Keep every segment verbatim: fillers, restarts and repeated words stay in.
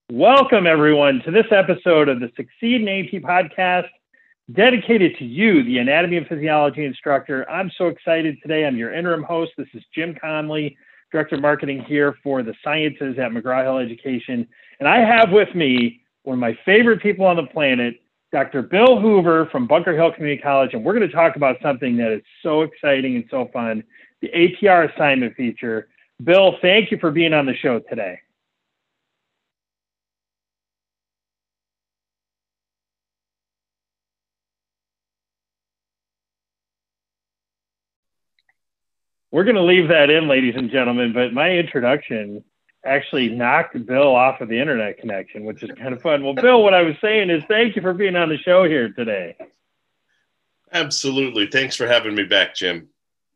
Welcome, everyone, to this episode of the Succeed in A P podcast, dedicated to you, the anatomy and physiology instructor. I'm so excited today. I'm your interim host. This is Jim Conley, Director of Marketing here for the Sciences at McGraw-Hill Education. And I have with me one of my favorite people on the planet, Doctor Bill Hoover from Bunker Hill Community College. And we're going to talk about something that is so exciting and so fun, the A P R assignment feature. Bill, thank you for being on the show today. We're going to leave that in, ladies and gentlemen, but my introduction actually knocked Bill off of the internet connection, which is kind of fun. Well, Bill, what I was saying is thank you for being on the show here today. Absolutely. Thanks for having me back, Jim.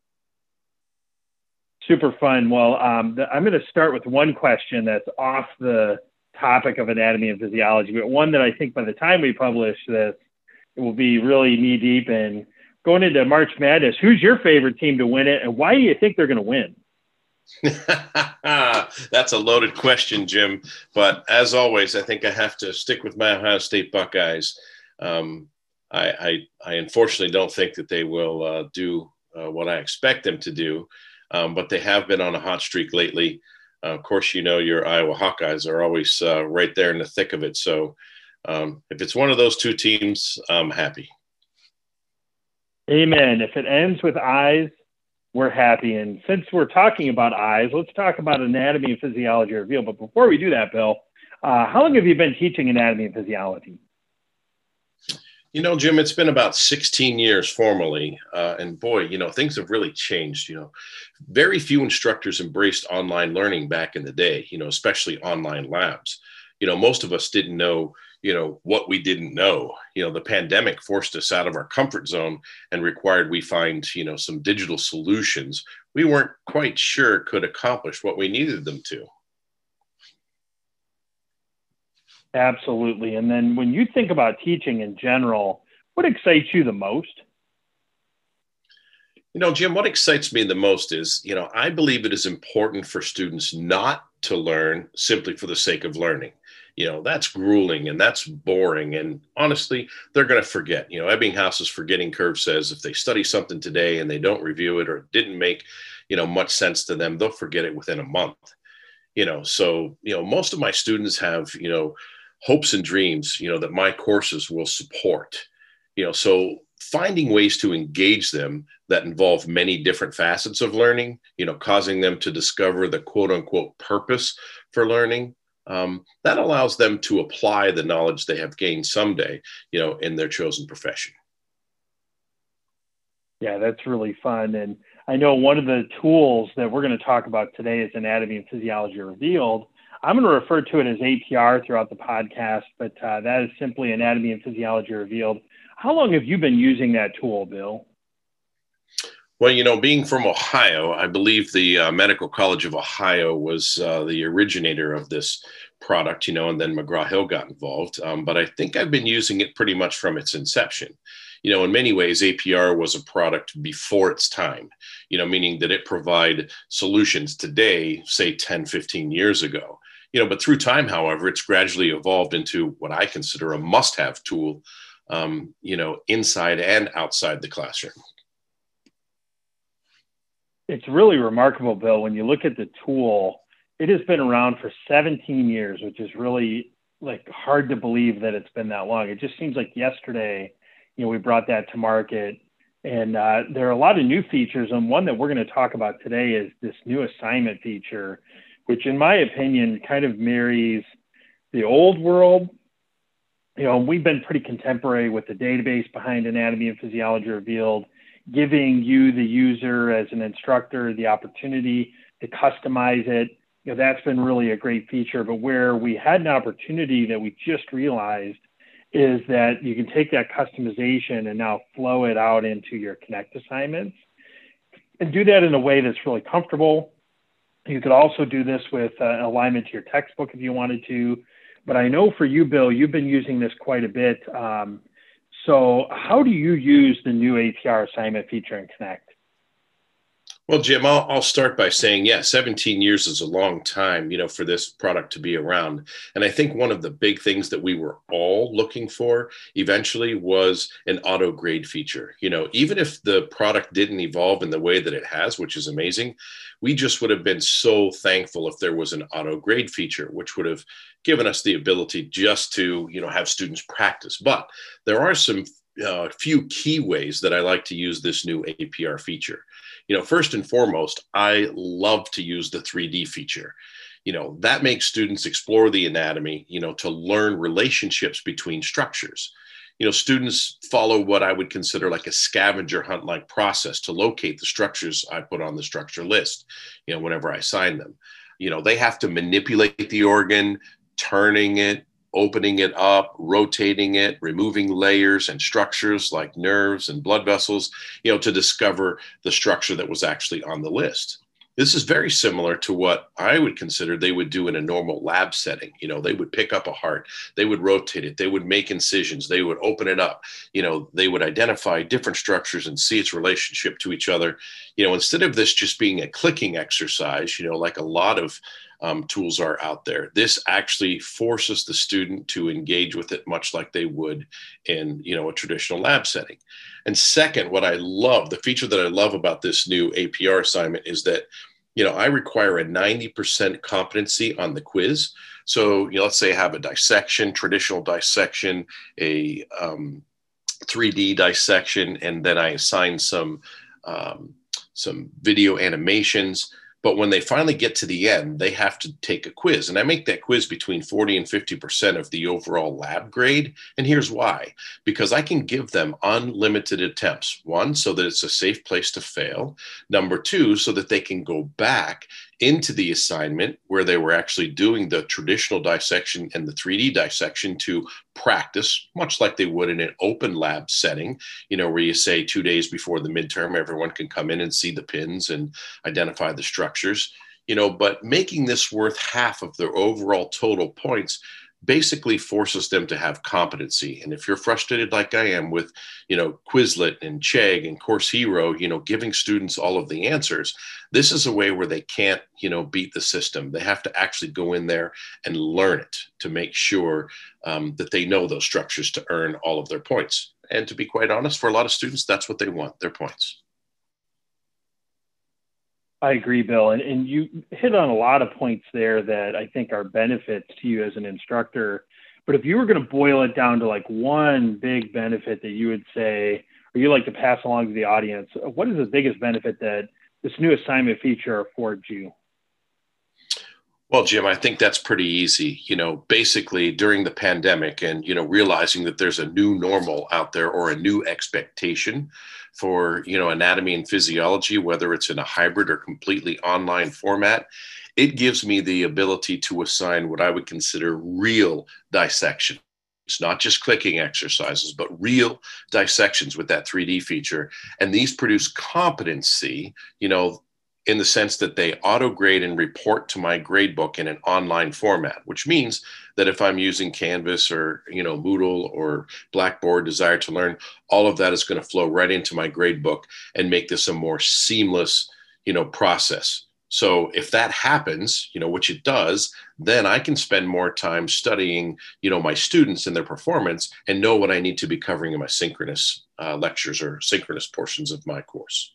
Super fun. Well, um, the, I'm going to start with one question that's off the topic of anatomy and physiology, but one that I think by the time we publish this, it will be really knee deep in. Going into March Madness, who's your favorite team to win it, and why do you think they're going to win? That's a loaded question, Jim. But as always, I think I have to stick with my Ohio State Buckeyes. Um, I, I, I unfortunately don't think that they will uh, do uh, what I expect them to do, um, but they have been on a hot streak lately. Uh, of course, you know your Iowa Hawkeyes are always uh, right there in the thick of it. So um, if it's one of those two teams, I'm happy. Amen. If it ends with eyes, we're happy. And since we're talking about eyes, let's talk about anatomy and physiology reveal. But before we do that, Bill, uh, how long have you been teaching anatomy and physiology? You know, Jim, it's been about sixteen years formally. Uh, and boy, you know, things have really changed. You know, very few instructors embraced online learning back in the day, you know, especially online labs. You know, most of us didn't know you know, what we didn't know. You know, the pandemic forced us out of our comfort zone and required we find, you know, some digital solutions we weren't quite sure could accomplish what we needed them to. Absolutely. And then when you think about teaching in general, what excites you the most? You know, Jim, what excites me the most is, you know, I believe it is important for students not to learn simply for the sake of learning. You know, that's grueling and that's boring. And honestly, they're going to forget. You know, Ebbinghouse's forgetting curve says if they study something today and they don't review it or it didn't make, you know, much sense to them, they'll forget it within a month. You know, so, you know, most of my students have, you know, hopes and dreams, you know, that my courses will support. You know, so finding ways to engage them that involve many different facets of learning, you know, causing them to discover the quote unquote purpose for learning. Um, that allows them to apply the knowledge they have gained someday, you know, in their chosen profession. Yeah, that's really fun. And I know one of the tools that we're going to talk about today is Anatomy and Physiology Revealed. I'm going to refer to it as A P R throughout the podcast, but uh, that is simply Anatomy and Physiology Revealed. How long have you been using that tool, Bill? Well, you know, being from Ohio, I believe the uh, Medical College of Ohio was uh, the originator of this product, you know, and then McGraw-Hill got involved. Um, but I think I've been using it pretty much from its inception. You know, in many ways, A P R was a product before its time, you know, meaning that it provided solutions today, say ten, fifteen years ago. You know, but through time, however, it's gradually evolved into what I consider a must-have tool, um, you know, inside and outside the classroom. It's really remarkable, Bill, when you look at the tool. It has been around for seventeen years, which is really like hard to believe that it's been that long. It just seems like yesterday, you know, we brought that to market, and uh, there are a lot of new features. And one that we're going to talk about today is this new assignment feature, which in my opinion kind of marries the old world. You know, we've been pretty contemporary with the database behind Anatomy and Physiology Revealed, giving you, the user, as an instructor, the opportunity to customize it. You know, that's been really a great feature. But where we had an opportunity that we just realized is that you can take that customization and now flow it out into your Connect assignments and do that in a way that's really comfortable. You could also do this with uh, an alignment to your textbook if you wanted to. But I know for you, Bill, you've been using this quite a bit. Um, so how do you use the new A P R assignment feature in Connect? Well, Jim, I'll, I'll start by saying, yeah, seventeen years is a long time, you know, for this product to be around. And I think one of the big things that we were all looking for eventually was an auto grade feature. You know, even if the product didn't evolve in the way that it has, which is amazing, we just would have been so thankful if there was an auto grade feature, which would have given us the ability just to, you know, have students practice. But there are some uh, few key ways that I like to use this new A P R feature. You know, first and foremost, I love to use the three D feature. You know, that makes students explore the anatomy, you know, to learn relationships between structures. You know, students follow what I would consider like a scavenger hunt like process to locate the structures I put on the structure list, you know, whenever I assign them. You know, they have to manipulate the organ, turning it, opening it up, rotating it, removing layers and structures like nerves and blood vessels, you know, to discover the structure that was actually on the list. This is very similar to what I would consider they would do in a normal lab setting. You know, they would pick up a heart, they would rotate it, they would make incisions, they would open it up, you know, they would identify different structures and see its relationship to each other. You know, instead of this just being a clicking exercise, you know, like a lot of um, tools are out there, this actually forces the student to engage with it much like they would in, you know, a traditional lab setting. And second, what I love, the feature that I love about this new A P R assignment is that, you know, I require a ninety percent competency on the quiz. So, you know, let's say I have a dissection, traditional dissection, a um, three D dissection, and then I assign some, um, some video animations. But when they finally get to the end, they have to take a quiz. And I make that quiz between forty and fifty percent of the overall lab grade. And here's why. Because I can give them unlimited attempts. One, so that it's a safe place to fail. Number two, so that they can go back into the assignment where they were actually doing the traditional dissection and the three D dissection to practice, much like they would in an open lab setting, you know, where you say two days before the midterm, everyone can come in and see the pins and identify the structures, you know, but making this worth half of their overall total points basically forces them to have competency. And if you're frustrated like I am with, you know, Quizlet and Chegg and Course Hero, you know, giving students all of the answers, this is a way where they can't, you know, beat the system. They have to actually go in there and learn it to make sure um, that they know those structures to earn all of their points. And to be quite honest, for a lot of students, that's what they want, their points. I agree, Bill. And, and you hit on a lot of points there that I think are benefits to you as an instructor. But if you were going to boil it down to like one big benefit that you would say, or you like to pass along to the audience, what is the biggest benefit that this new assignment feature affords you? Well, Jim, I think that's pretty easy. You know, basically during the pandemic and, you know, realizing that there's a new normal out there or a new expectation for, you know, anatomy and physiology, whether it's in a hybrid or completely online format, it gives me the ability to assign what I would consider real dissection. It's not just clicking exercises, but real dissections with that three D feature. And these produce competency, you know, in the sense that they auto grade and report to my gradebook in an online format, which means that if I'm using Canvas or, you know, Moodle or Blackboard, Desire to Learn, all of that is going to flow right into my gradebook and make this a more seamless, you know, process. So if that happens, you know, which it does, then I can spend more time studying, you know, my students and their performance and know what I need to be covering in my synchronous uh, lectures or synchronous portions of my course.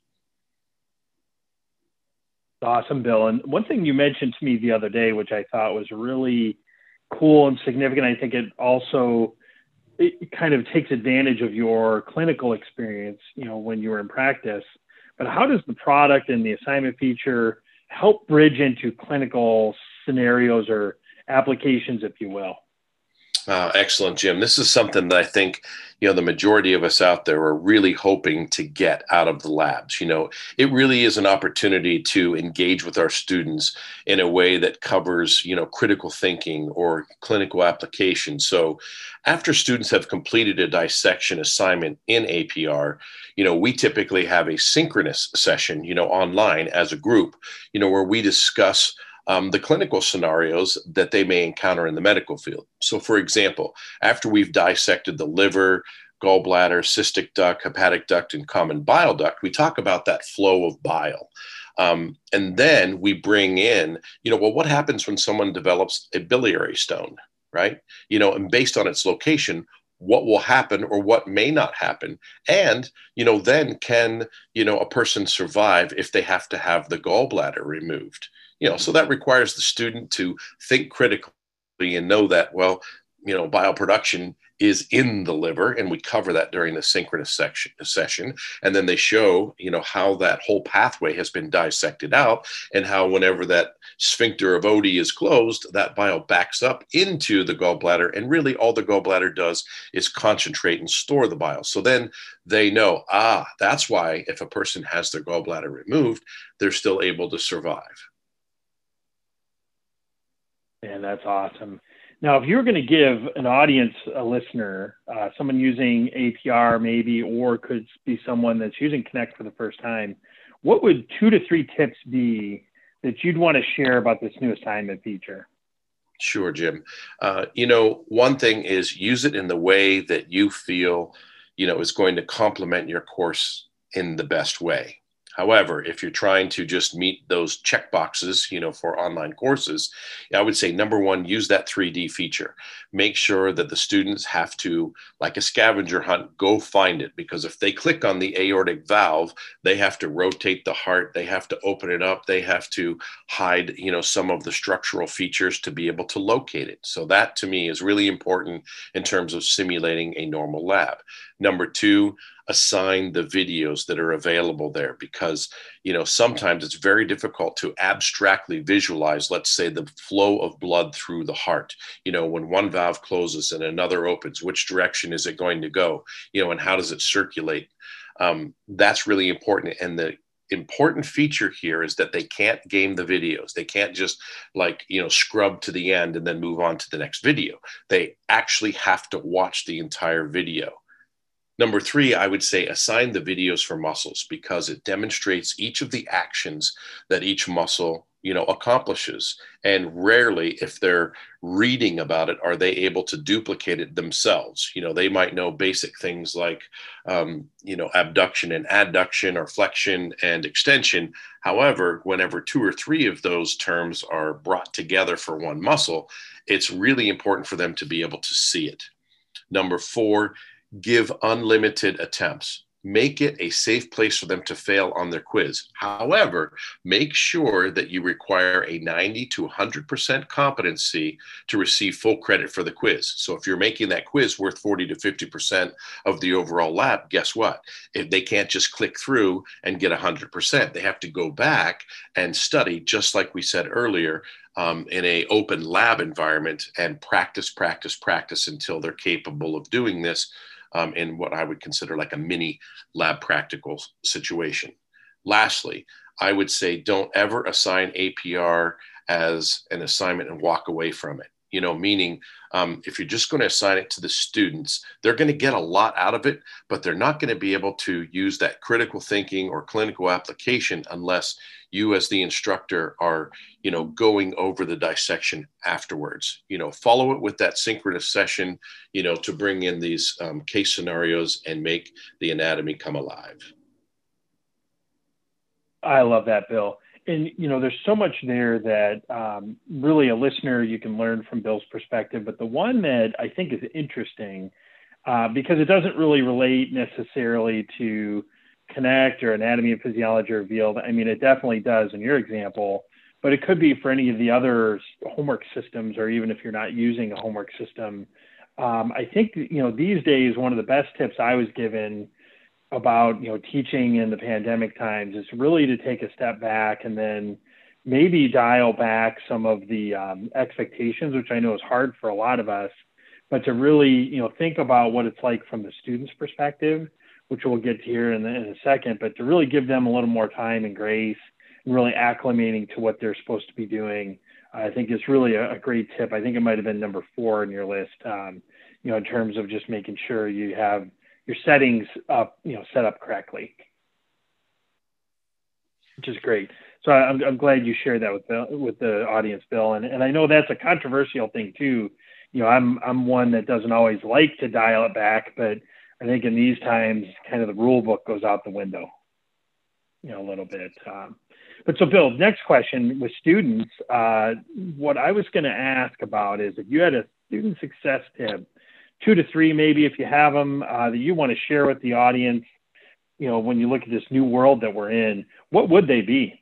Awesome, Bill. And one thing you mentioned to me the other day, which I thought was really cool and significant, I think it also it kind of takes advantage of your clinical experience, you know, when you were in practice. But how does the product and the assignment feature help bridge into clinical scenarios or applications, if you will? Uh, excellent, Jim. This is something that I think, you know, the majority of us out there are really hoping to get out of the labs. You know, it really is an opportunity to engage with our students in a way that covers, you know, critical thinking or clinical application. So after students have completed a dissection assignment in A P R, you know, we typically have a synchronous session, you know, online as a group, you know, where we discuss Um, the clinical scenarios that they may encounter in the medical field. So, for example, after we've dissected the liver, gallbladder, cystic duct, hepatic duct, and common bile duct, we talk about that flow of bile. Um, and then we bring in, you know, well, what happens when someone develops a biliary stone, right? You know, and based on its location, what will happen or what may not happen. And, you know, then can, you know, a person survive if they have to have the gallbladder removed? You know, so that requires the student to think critically and know that, well, you know, bioproduction is in the liver, and we cover that during the synchronous section, session. And then they show, you know, how that whole pathway has been dissected out, and how whenever that sphincter of Oddi is closed, that bile backs up into the gallbladder, and really all the gallbladder does is concentrate and store the bile. So then they know, ah, that's why if a person has their gallbladder removed, they're still able to survive. And that's awesome. Now, if you were going to give an audience, a listener, uh, someone using A P R maybe, or could be someone that's using Connect for the first time, what would two to three tips be that you'd want to share about this new assignment feature? Sure, Jim. Uh, you know, one thing is use it in the way that you feel, you know, is going to complement your course in the best way. However, if you're trying to just meet those check boxes, you know, for online courses, I would say number one, use that three D feature. Make sure that the students have to, like a scavenger hunt, go find it. Because if they click on the aortic valve, they have to rotate the heart, they have to open it up, they have to hide, you know, some of the structural features to be able to locate it. So that to me is really important in terms of simulating a normal lab. Number two, assign the videos that are available there, because, you know, sometimes it's very difficult to abstractly visualize, let's say, the flow of blood through the heart. You know, when one valve closes and another opens, which direction is it going to go? You know, and how does it circulate? Um, that's really important. And the important feature here is that they can't game the videos. They can't just, like, you know, scrub to the end and then move on to the next video. They actually have to watch the entire video. Number three, I would say assign the videos for muscles, because it demonstrates each of the actions that each muscle, you know, accomplishes. And rarely, if they're reading about it, are they able to duplicate it themselves. You know, they might know basic things like, um, you know, abduction and adduction, or flexion and extension. However, whenever two or three of those terms are brought together for one muscle, it's really important for them to be able to see it. Number four, give unlimited attempts. Make it a safe place for them to fail on their quiz. However, make sure that you require a ninety to one hundred percent competency to receive full credit for the quiz. So if you're making that quiz worth forty to fifty percent of the overall lab, guess what? If they can't just click through and get one hundred percent, they have to go back and study, just like we said earlier, um, in a open lab environment, and practice, practice, practice until they're capable of doing this Um, in what I would consider like a mini lab practical situation. Lastly, I would say don't ever assign A P R as an assignment and walk away from it. You know, meaning um, if you're just going to assign it to the students, they're going to get a lot out of it, but they're not going to be able to use that critical thinking or clinical application unless you as the instructor are, you know, going over the dissection afterwards. You know, follow it with that synchronous session, you know, to bring in these um, case scenarios and make the anatomy come alive. I love that, Bill. And, you know, there's so much there that um, really a listener, you can learn from Bill's perspective. But the one that I think is interesting, uh, because it doesn't really relate necessarily to Connect or Anatomy and Physiology Revealed. I mean, it definitely does in your example, but it could be for any of the other homework systems, or even if you're not using a homework system. Um, I think, you know, these days, one of the best tips I was given about, you know, teaching in the pandemic times is really to take a step back and then maybe dial back some of the um, expectations, which I know is hard for a lot of us, but to really, you know, think about what it's like from the student's perspective, which we'll get to here in, the, in a second, but to really give them a little more time and grace and really acclimating to what they're supposed to be doing. I think it's really a, a great tip. I think it might've been number four in your list, um, you know, in terms of just making sure you have your settings up, you know, set up correctly, which is great. So I'm, I'm glad you shared that with Bill, with the audience, Bill. And, and I know that's a controversial thing too. You know, I'm, I'm one that doesn't always like to dial it back, but I think in these times, kind of the rule book goes out the window, you know, a little bit. Um, But so, Bill, next question with students, uh, what I was going to ask about is if you had a student success tip, two to three maybe if you have them, uh, that you want to share with the audience, you know, when you look at this new world that we're in, what would they be?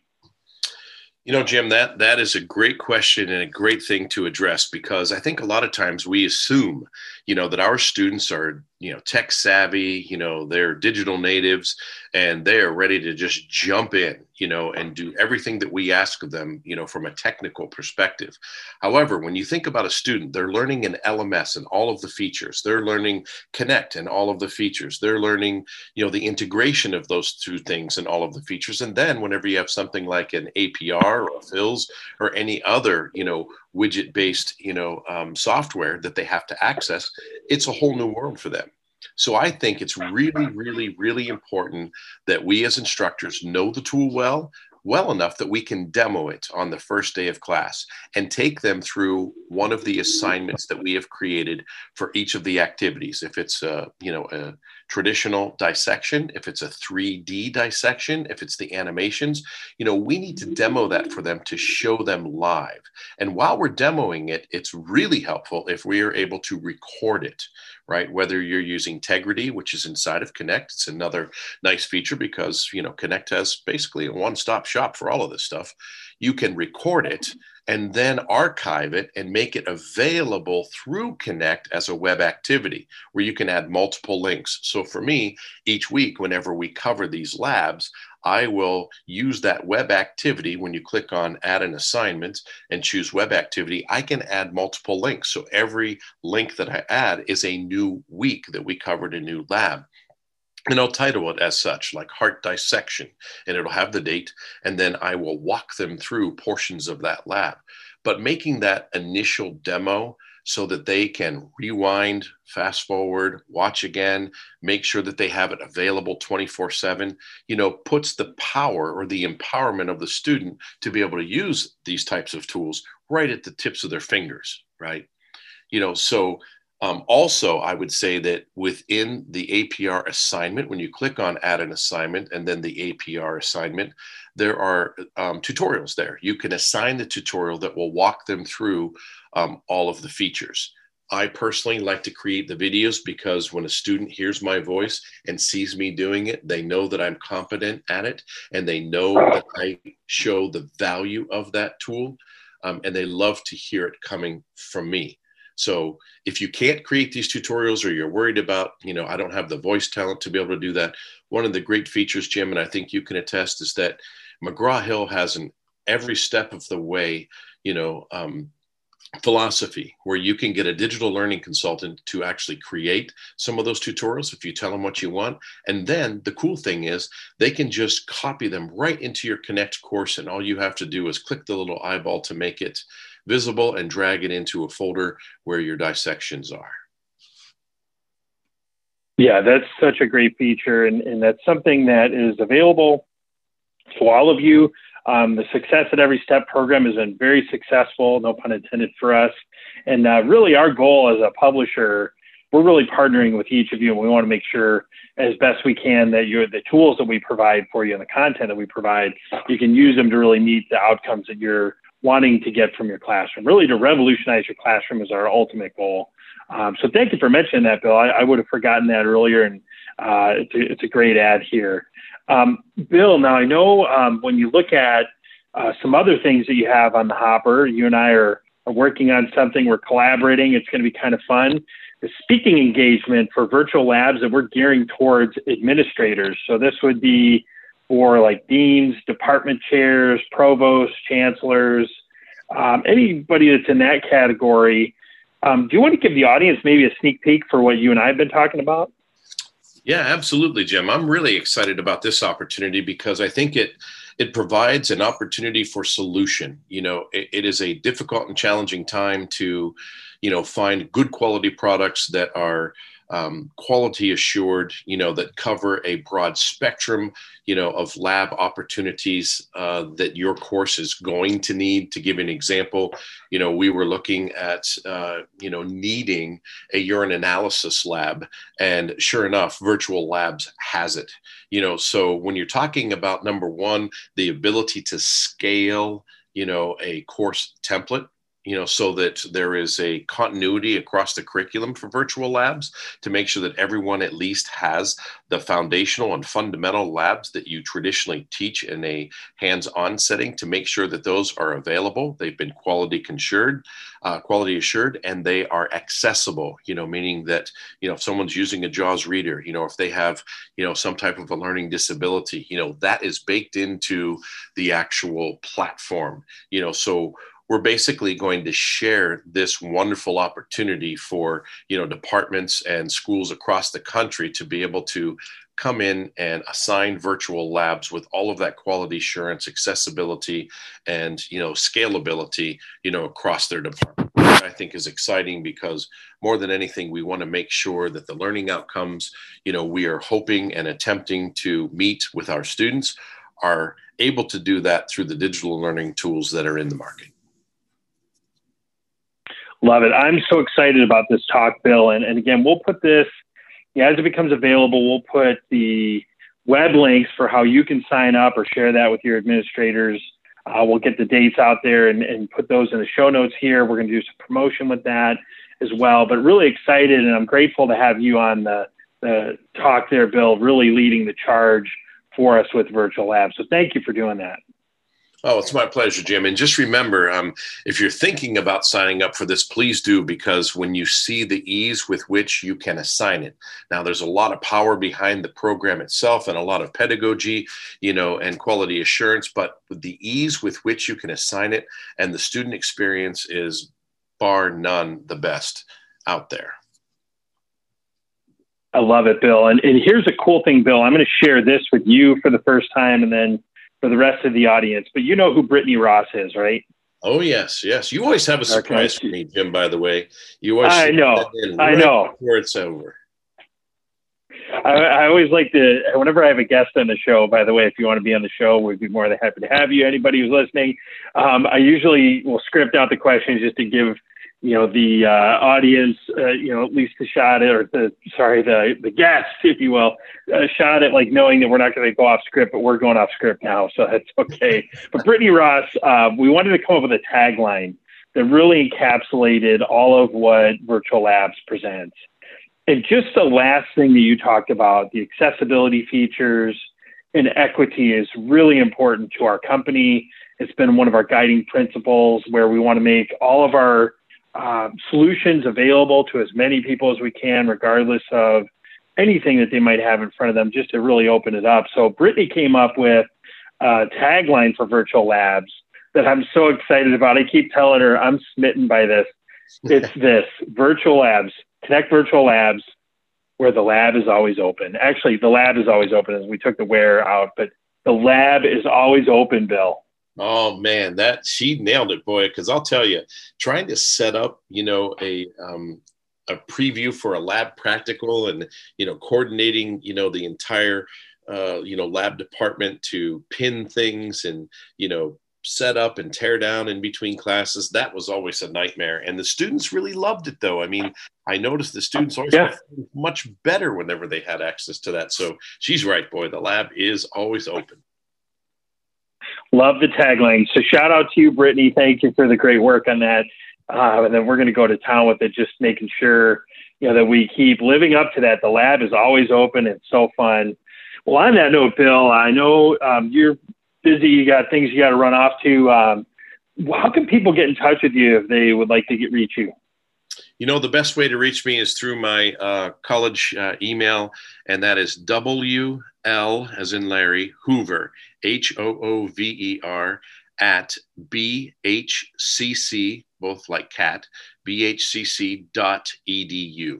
You know, Jim, that that is a great question and a great thing to address, because I think a lot of times we assume, you know, that our students are, you know, tech savvy, you know, they're digital natives and they're ready to just jump in, you know, and do everything that we ask of them, you know, from a technical perspective. However, when you think about a student, they're learning an L M S and all of the features. They're learning Connect and all of the features. They're learning, you know, the integration of those two things and all of the features. And then whenever you have something like an A P R or Fills or any other, you know, widget-based, you know, um, software that they have to access, it's a whole new world for them. So I think it's really, really, really important that we as instructors know the tool well, well enough that we can demo it on the first day of class and take them through one of the assignments that we have created for each of the activities. If it's a, you know, a traditional dissection, if it's a three D dissection, if it's the animations, you know, we need to demo that for them to show them live. And while we're demoing it, it's really helpful if we are able to record it, right? Whether you're using Tegrity, which is inside of Connect, it's another nice feature because, you know, Connect has basically a one-stop shop for all of this stuff. You can record it and then archive it and make it available through Connect as a web activity where you can add multiple links. So for me, each week, whenever we cover these labs, I will use that web activity. When you click on add an assignment and choose web activity, I can add multiple links. So every link that I add is a new week that we covered a new lab. And I'll title it as such, like Heart Dissection, and it'll have the date, and then I will walk them through portions of that lab. But making that initial demo so that they can rewind, fast forward, watch again, make sure that they have it available twenty-four seven, you know, puts the power or the empowerment of the student to be able to use these types of tools right at the tips of their fingers, right? You know, so Um, also, I would say that within the A P R assignment, when you click on add an assignment and then the A P R assignment, there are um, tutorials there. You can assign the tutorial that will walk them through um, all of the features. I personally like to create the videos because when a student hears my voice and sees me doing it, they know that I'm competent at it and they know that I show the value of that tool, um, and they love to hear it coming from me. So if you can't create these tutorials or you're worried about, you know, I don't have the voice talent to be able to do that, one of the great features, Jim, and I think you can attest, is that McGraw-Hill has an every step of the way, you know, um, philosophy where you can get a digital learning consultant to actually create some of those tutorials if you tell them what you want. And then the cool thing is they can just copy them right into your Connect course. And all you have to do is click the little eyeball to make it visible and drag it into a folder where your dissections are. Yeah, that's such a great feature. And, and that's something that is available to all of you. Um, the Success at Every Step program has been very successful, no pun intended, for us. And uh, really our goal as a publisher, we're really partnering with each of you, and we want to make sure as best we can that you're, the tools that we provide for you and the content that we provide, you can use them to really meet the outcomes that you're wanting to get from your classroom. Really to revolutionize your classroom is our ultimate goal. Um, so thank you for mentioning that, Bill. I, I would have forgotten that earlier, and uh, it's, a, it's a great ad here. Um, Bill, now I know um, when you look at uh, some other things that you have on the hopper, you and I are, are working on something, we're collaborating, it's going to be kind of fun. The speaking engagement for virtual labs that we're gearing towards administrators. So this would be for like deans, department chairs, provosts, chancellors, um, anybody that's in that category. Um, do you want to give the audience maybe a sneak peek for what you and I have been talking about? Yeah, absolutely, Jim. I'm really excited about this opportunity because I think it it provides an opportunity for solution. You know, it, it is a difficult and challenging time to, you know, find good quality products that are um, quality assured, you know, that cover a broad spectrum, you know, of lab opportunities uh, that your course is going to need. To give an example, you know, we were looking at, uh, you know, needing a urine analysis lab, and sure enough, Virtual Labs has it. You know, so when you're talking about, number one, the ability to scale, you know, a course template, you know, so that there is a continuity across the curriculum for Virtual Labs, to make sure that everyone at least has the foundational and fundamental labs that you traditionally teach in a hands-on setting, to make sure that those are available. They've been quality assured, uh, quality assured, and they are accessible, you know, meaning that, you know, if someone's using a JAWS reader, you know, if they have, you know, some type of a learning disability, you know, that is baked into the actual platform, you know, so we're basically going to share this wonderful opportunity for, you know, departments and schools across the country to be able to come in and assign virtual labs with all of that quality assurance, accessibility, and, you know, scalability, you know, across their department. Which I think is exciting, because more than anything, we want to make sure that the learning outcomes, you know, we are hoping and attempting to meet with our students are able to do that through the digital learning tools that are in the market. Love it. I'm so excited about this talk, Bill. And, and again, we'll put this, yeah, as it becomes available, we'll put the web links for how you can sign up or share that with your administrators. Uh, we'll get the dates out there and, and put those in the show notes here. We're going to do some promotion with that as well. But really excited, and I'm grateful to have you on the, the talk there, Bill, really leading the charge for us with Virtual Labs. So thank you for doing that. Oh, it's my pleasure, Jim. And just remember, um, if you're thinking about signing up for this, please do, because when you see the ease with which you can assign it. Now, there's a lot of power behind the program itself and a lot of pedagogy, you know, and quality assurance, but with the ease with which you can assign it, and the student experience is bar none the best out there. I love it, Bill. And, and here's a cool thing, Bill. I'm going to share this with you for the first time, and then for the rest of the audience. But you know who Brittany Ross is, right? Oh, yes, yes. You always have a surprise okay. for me, Jim, by the way. You always I know. Right I know. Before it's over. I, I always like to, whenever I have a guest on the show, by the way, if you want to be on the show, we'd be more than happy to have you. Anybody who's listening, um, I usually will script out the questions just to give, you know, the uh, audience, uh, you know, at least a shot at, or the, sorry, the, the guest, if you will, a shot at like knowing that we're not going to go off script, but we're going off script now. So that's okay. But Brittany Ross, uh, we wanted to come up with a tagline that really encapsulated all of what Virtual Labs presents. And just the last thing that you talked about, the accessibility features and equity, is really important to our company. It's been one of our guiding principles, where we want to make all of our Uh, solutions available to as many people as we can, regardless of anything that they might have in front of them, just to really open it up. So Brittany came up with a tagline for Virtual Labs that I'm so excited about. I keep telling her I'm smitten by this. It's this: Virtual Labs, connect Virtual Labs where the lab is always open. Actually, the lab is always open, as we took the where out, but the lab is always open, Bill. Oh man, that she nailed it, boy. Because I'll tell you, trying to set up, you know, a um, a preview for a lab practical, and you know, coordinating, you know, the entire, uh, you know, lab department to pin things and you know, set up and tear down in between classes. That was always a nightmare, and the students really loved it, though. I mean, I noticed the students always yeah. much better whenever they had access to that. So she's right, boy. The lab is always open. Love the tagline. So shout out to you, Brittany. Thank you for the great work on that. Uh, and then we're going to go to town with it, just making sure, you know, that we keep living up to that. The lab is always open. It's so fun. Well, on that note, Bill, I know um, you're busy. You got things you got to run off to. Um, how can people get in touch with you if they would like to get reach you? You know, the best way to reach me is through my uh, college uh, email, and that is W L as in Larry, Hoover, H O O V E R, at B H C C, both like cat, B H C C dot E D U.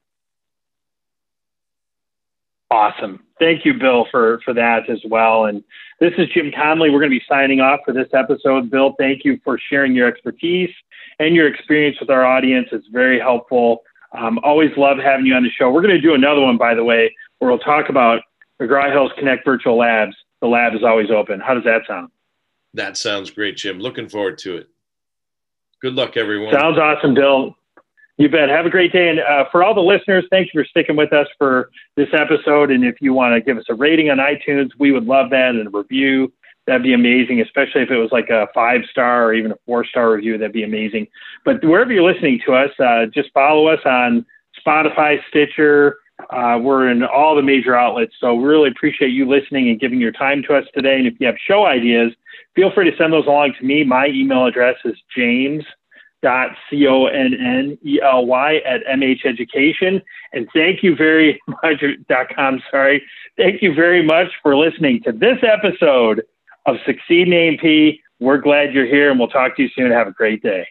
Awesome. Thank you, Bill, for, for that as well. And this is Jim Conley. We're going to be signing off for this episode. Bill, thank you for sharing your expertise and your experience with our audience. It's very helpful Um, always love having you on the show. We're going to do another one, by the way, where we'll talk about McGraw-Hill's Connect Virtual Labs. The lab is always open. How does that sound? That sounds great, Jim. Looking forward to it. Good luck, everyone. Sounds awesome, Bill. You bet. Have a great day. And uh, for all the listeners, thank you for sticking with us for this episode. And if you want to give us a rating on iTunes, we would love that, and a review. That'd be amazing, especially if it was like a five-star or even a four-star review. That'd be amazing. But wherever you're listening to us, uh, just follow us on Spotify, Stitcher. Uh, we're in all the major outlets. So we really appreciate you listening and giving your time to us today. And if you have show ideas, feel free to send those along to me. My email address is james dot C O N N E L Y at M H Education. And thank you very much, dot com, sorry. Thank you very much for listening to this episode of Succeed in A and P. We're glad you're here, and we'll talk to you soon. Have a great day.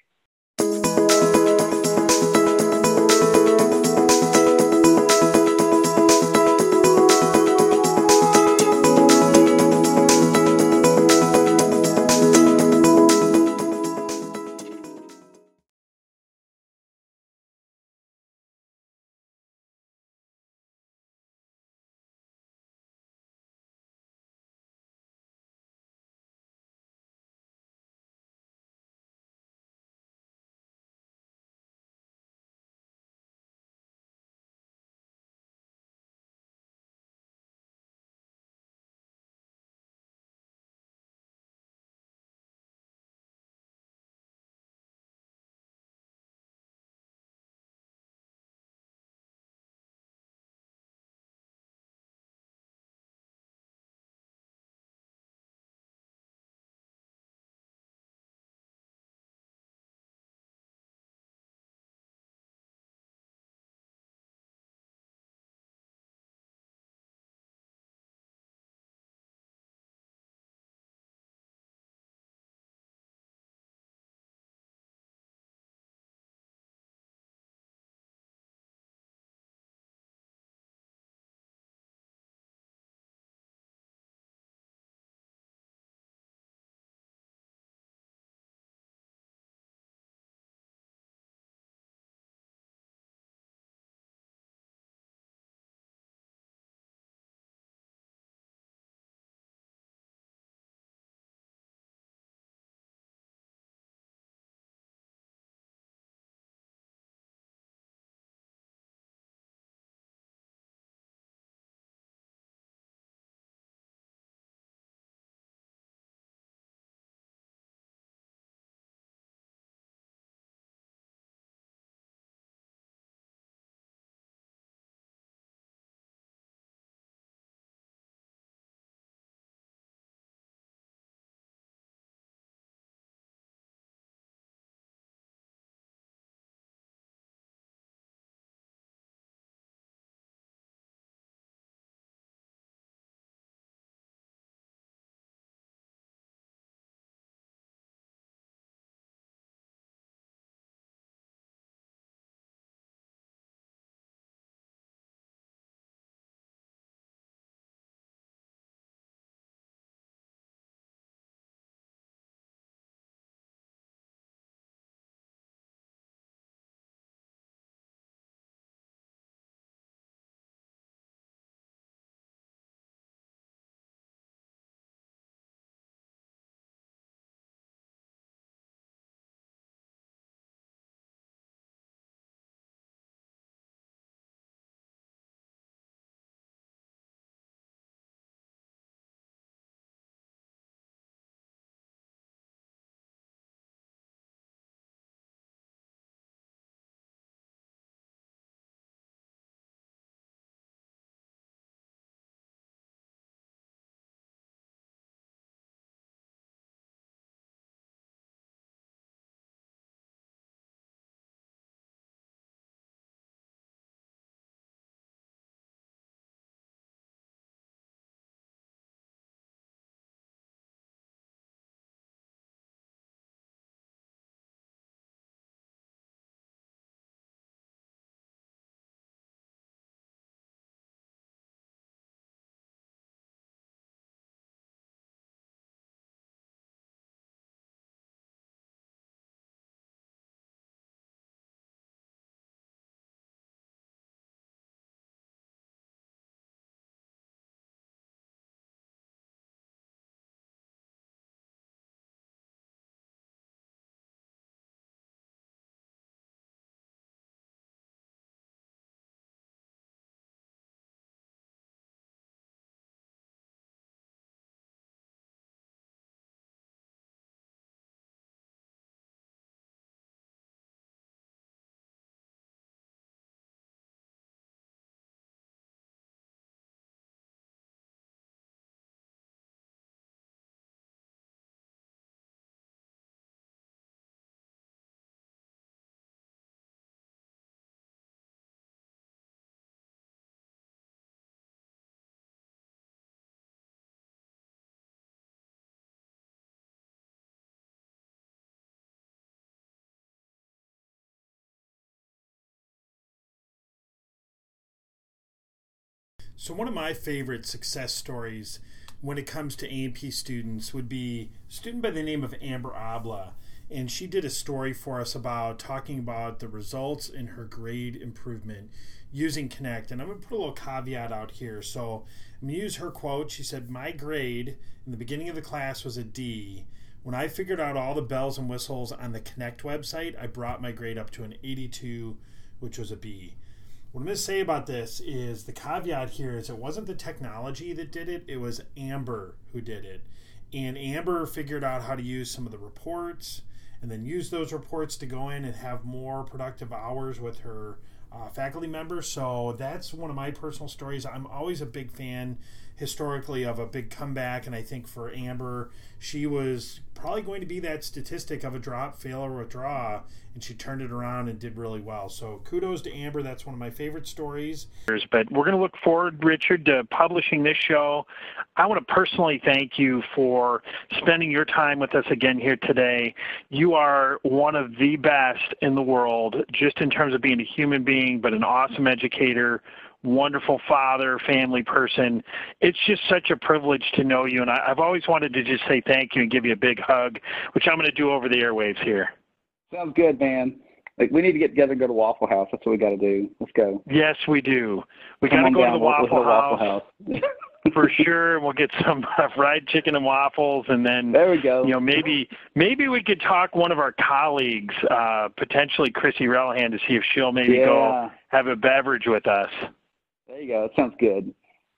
So one of my favorite success stories when it comes to A and P students would be a student by the name of Amber Abla. And she did a story for us about talking about the results in her grade improvement using Connect. And I'm going to put a little caveat out here. So I'm going to use her quote. She said, "My grade in the beginning of the class was a D. When I figured out all the bells and whistles on the Connect website, I brought my grade up to an eighty-two, which was a B." What I'm going to say about this is the caveat here is it wasn't the technology that did it, it was Amber who did it. And Amber figured out how to use some of the reports and then use those reports to go in and have more productive hours with her uh, faculty members. So that's one of my personal stories. I'm always a big fan historically of a big comeback, and I think for Amber, she was probably going to be that statistic of a drop, fail, or withdraw, and she turned it around and did really well. So kudos to Amber. That's one of my favorite stories. But we're going to look forward, Richard, to publishing this show. I want to personally thank you for spending your time with us again here today. You are one of the best in the world, just in terms of being a human being, but an awesome educator, wonderful father, family person. It's just such a privilege to know you, and I, I've always wanted to just say thank you and give you a big hug, which I'm going to do over the airwaves here. Sounds good, man. Like, we need to get together and go to Waffle House. That's what we got to do. Let's go. Yes, we do. We got to go to the Waffle we'll, House, Waffle House. for sure. We'll get some uh, fried chicken and waffles, and then there we go. You know, maybe maybe we could talk one of our colleagues, uh, potentially Chrissy Rellahan, to see if she'll maybe yeah. go have a beverage with us. There you go. That sounds good.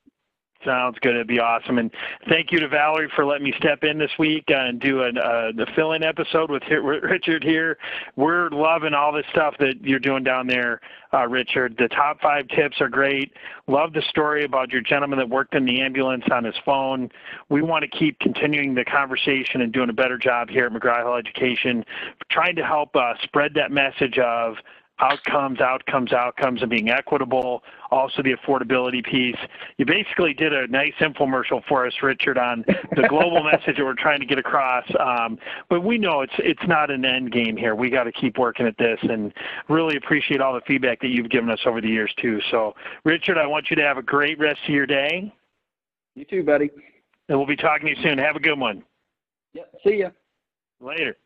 Sounds good. It'd be awesome. And thank you to Valerie for letting me step in this week and do an, uh, the fill-in episode with Richard here. We're loving all this stuff that you're doing down there, uh, Richard. The top five tips are great. Love the story about your gentleman that worked in the ambulance on his phone. We want to keep continuing the conversation and doing a better job here at McGraw-Hill Education, trying to help uh, spread that message of outcomes, outcomes, outcomes, and being equitable, also the affordability piece. You basically did a nice infomercial for us, Richard, on the global message that we're trying to get across. Um, but we know it's it's not an end game here. We got to keep working at this, and really appreciate all the feedback that you've given us over the years, too. So, Richard, I want you to have a great rest of your day. You too, buddy. And we'll be talking to you soon. Have a good one. Yep. See ya. Later.